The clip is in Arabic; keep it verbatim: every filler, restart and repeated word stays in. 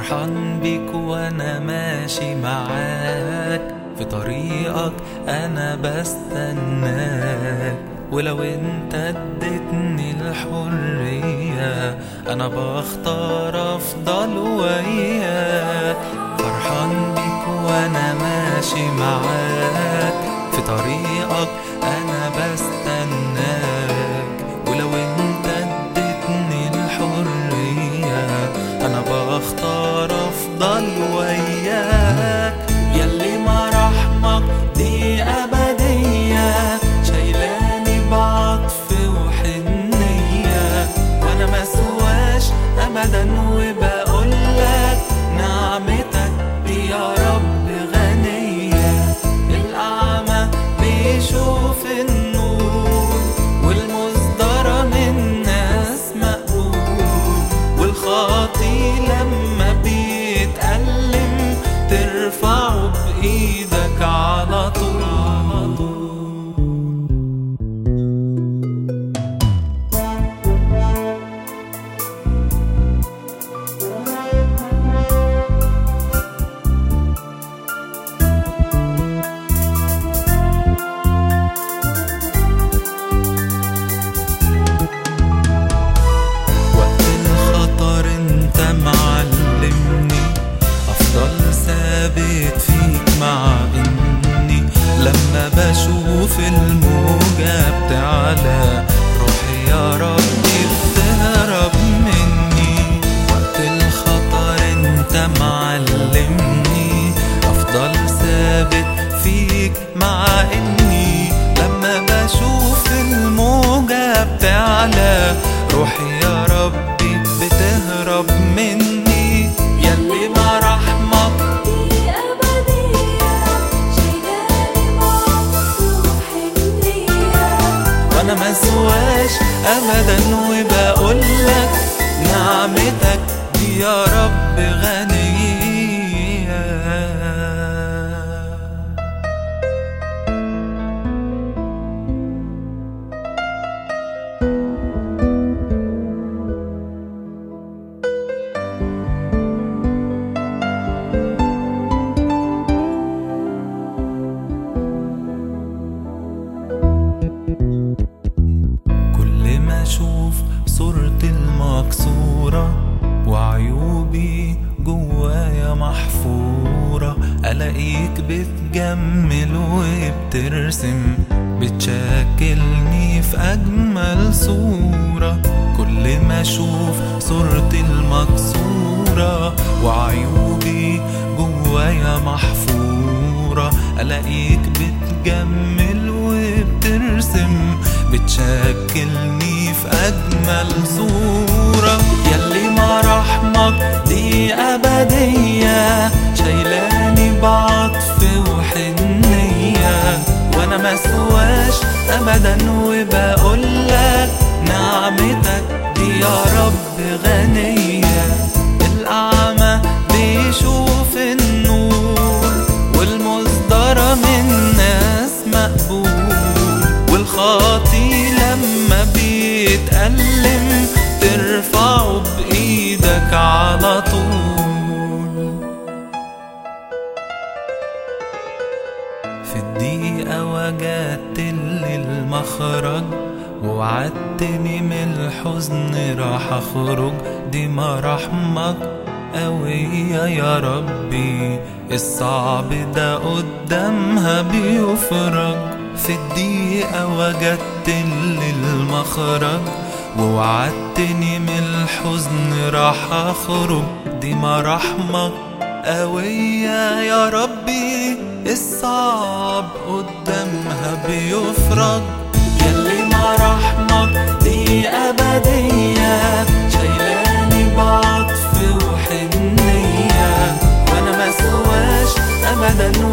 فرحان بيك وانا ماشي معاك في طريقك، انا بستناك. ولو انت اديتني الحرية انا بختار افضل وياك. فرحان بيك وانا ماشي معاك في طريقك، انا بستناك. ولو انت اديتني الحرية انا بختار افضل وياك. ياللي مراحمك دي ابدية، شايلاني بعطف وحنية، وانا مسواش ابدا وبقولك نعمتك دي يا رب غنية. الاعمى بيشوف النور، والمصدرة من ناس مقبول، والخاطي لما بيتألم ترفعه بإيدك على طول. وقت الخطر انت معلمني افضل ثابت فيك، مع اني لما بشوف الموجة بتعلى روحي يا ربي بتهرب مني. وقت الخطر انت معلمني افضل ثابت فيك، مع اني لما بشوف الموجة بتعلى روحي يا ربي بتهرب مني. ياللي مراحمك دي أبدية، شايلاني بعطف وحنية، وانا مسواش ابدا وبقولك نعمتك دي يا رب غنية. كل ما اشوف صورتي المكسورة وعيوبي جوايا محفورة، الاقيك بتجمل وبترسم، بتشكلني في اجمل صورة. كل ما اشوف صورتي المكسورة وعيوبي جوايا محفورة، الاقيك بتجمل وبترسم، بتشكلني في أجمل صورة. ياللي مراحمك دي أبدية، شايلاني بعطف وحنية، وانا مسواش أبدا وبقولك نعمتك دي يا رب غنية. الأعمى بيشوف النور، والمصدرة من ناس مقبول، والخاطي لما بيتألم ترفعه بإيدك على طول. في الدقيقة وجدت لي المخرج، ووعدتني من الحزن راح أخرج. دي مراحمك قوية يا ربي، الصعب ده قدامها بيفرج. في الدقيقة وجدت لي المخرج، ووعدتني من الحزن راح أخرج. دي مراحمك قوية يا ربي، الصعب قدامها بيفرج. ياللي مراحمك دي أبدية، شايلاني بعطف وحنية، وانا مسواش أبدا